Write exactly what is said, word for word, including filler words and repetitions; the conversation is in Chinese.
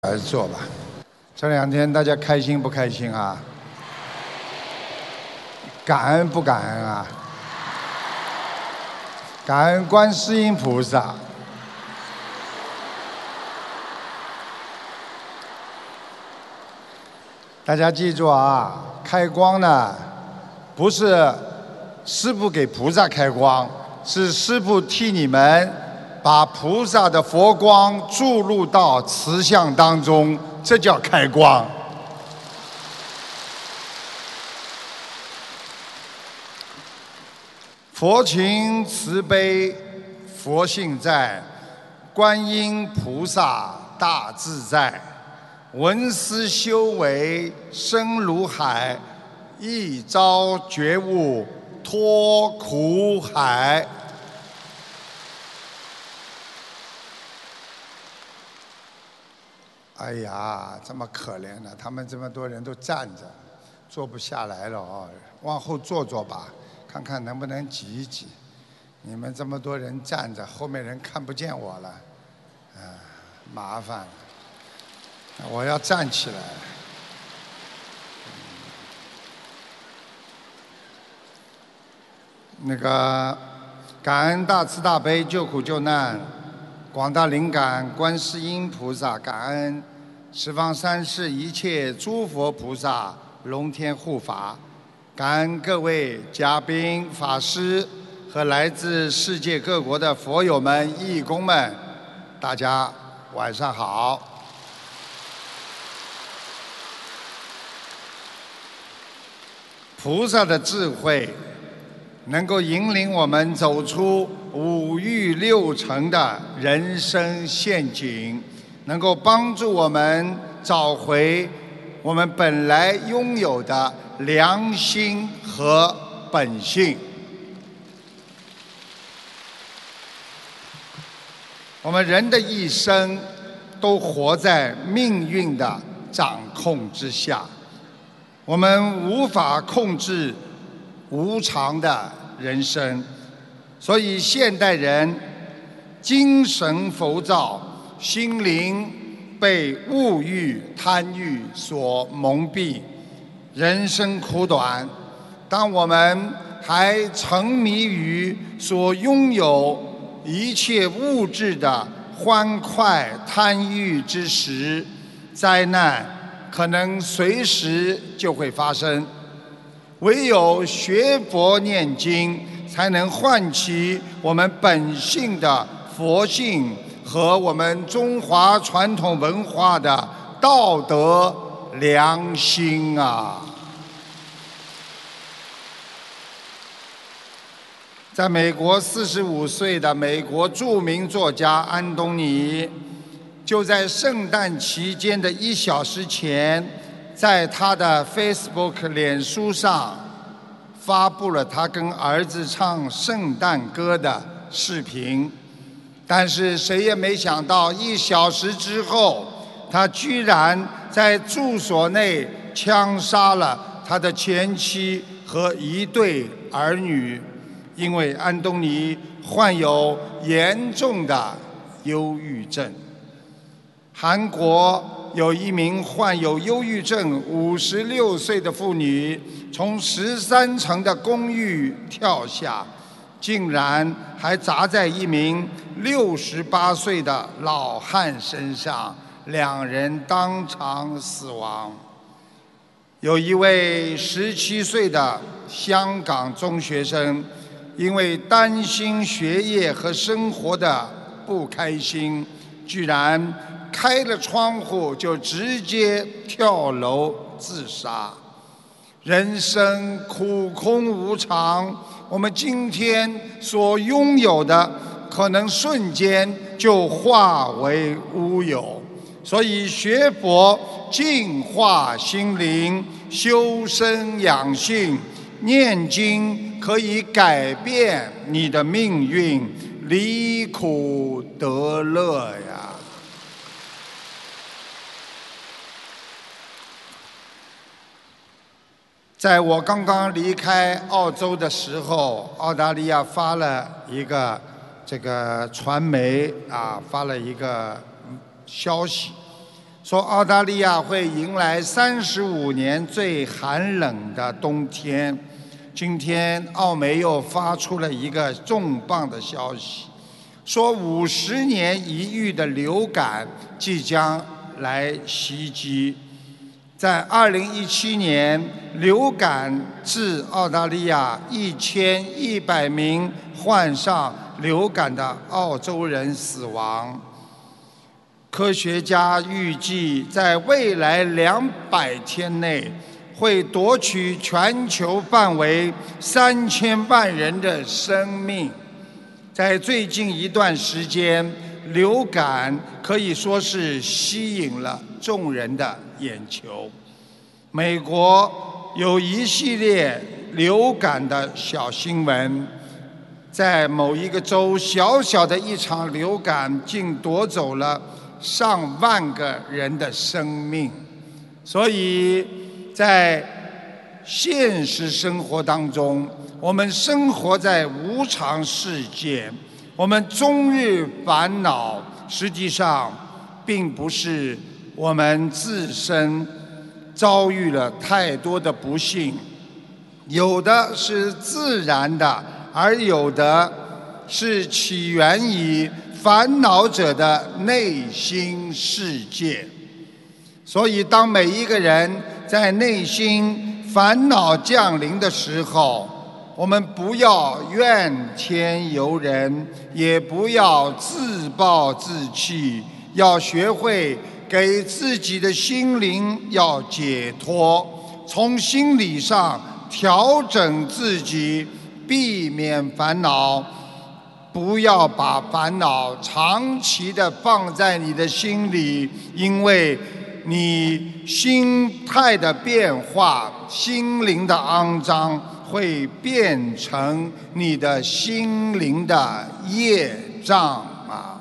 还是做吧。这两天大家开心不开心啊？感恩不感恩啊？感恩观世音菩萨。大家记住啊，开光呢，不是师父给菩萨开光，是师父替你们把菩萨的佛光注入到慈像当中，这叫开光。佛情慈悲，佛性在，观音菩萨大自在。闻思修为深如海，一朝觉悟脱苦海。哎呀，这么可怜呢、他们这么多人都站着，坐不下来了哦，往后坐坐吧，看看能不能挤一挤。你们这么多人站着，后面人看不见我了，啊，麻烦了。我要站起来。那个，感恩大慈大悲救苦救难，广大灵感观世音菩萨，感恩十方三世一切诸佛菩萨龙天护法，感恩各位嘉宾法师和来自世界各国的佛友们义工们，大家晚上好。菩萨的智慧能够引领我们走出五欲六尘的人生陷阱，能够帮助我们找回我们本来拥有的良心和本性。我们人的一生都活在命运的掌控之下，我们无法控制无常的人生，所以现代人精神浮躁，心灵被物欲贪欲所蒙蔽，人生苦短。当我们还沉迷于所拥有一切物质的欢快贪欲之时，灾难可能随时就会发生。唯有学佛念经，才能唤起我们本性的佛性和我们中华传统文化的道德良心啊！在美国四十五岁的美国著名作家安东尼，就在圣诞期间的一小时前，在他的 Facebook 脸书上发布了他跟儿子唱圣诞歌的视频。但是谁也没想到，一小时之后，他居然在住所内枪杀了他的前妻和一对儿女。因为安东尼患有严重的忧郁症。韩国有一名患有忧郁症五十六岁的妇女，从十三层的公寓跳下，竟然还砸在一名六十八岁的老汉身上，两人当场死亡。有一位十七岁的香港中学生，因为担心学业和生活的不开心，居然开了窗户就直接跳楼自杀。人生苦空无常，我们今天所拥有的可能瞬间就化为乌有。所以学佛净化心灵，修身养性，念经可以改变你的命运，离苦得乐呀！在我刚刚离开澳洲的时候，澳大利亚发了一个这个传媒啊，发了一个消息， 说澳大利亚会迎来三十五年最寒冷的冬天。今天澳媒又发出了一个重磅的消息，说五十年一遇的流感即将来袭击。在二零一七年，流感致澳大利亚一千一百名患上流感的澳洲人死亡。科学家预计，在未来两百天内，会夺取全球范围三千万人的生命。在最近一段时间，流感可以说是吸引了众人的眼球。美国有一系列流感的小新闻，在某一个州，小小的一场流感竟夺走了上万个人的生命。所以在现实生活当中，我们生活在无常世界，我们终日烦恼，实际上并不是我们自身遭遇了太多的不幸，有的是自然的，而有的是起源于烦恼者的内心世界。所以当每一个人在内心烦恼降临的时候，我们不要怨天尤人，也不要自暴自弃，要学会给自己的心灵要解脱，从心理上调整自己，避免烦恼。不要把烦恼长期的放在你的心里，因为你心态的变化，心灵的肮脏会变成你的心灵的业障啊。